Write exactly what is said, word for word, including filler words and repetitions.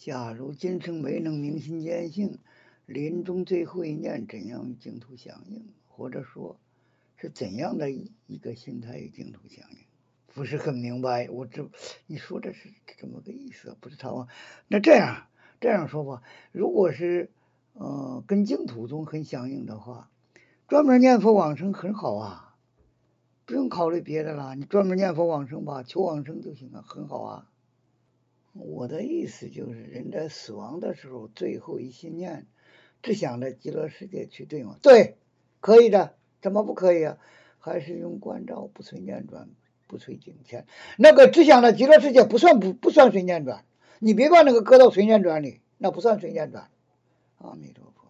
假如今生没能明心见性，临终最后一念怎样与净土相应？或者说，是怎样的一个心态与净土相应？不是很明白。我这你说的是这么个意思，不是他吗？那这样这样说吧，如果是呃跟净土中很相应的话，专门念佛往生很好啊，不用考虑别的了，你专门念佛往生吧，求往生就行了，很好啊。我的意思就是，人在死亡的时候，最后一心念，只想着极乐世界去，对吗？对，可以的，怎么不可以啊？还是用观照，不随念转，不随境迁。那个只想着极乐世界不算不不算随念转，你别把那个搁到随念转里，那不算随念转。阿弥陀佛。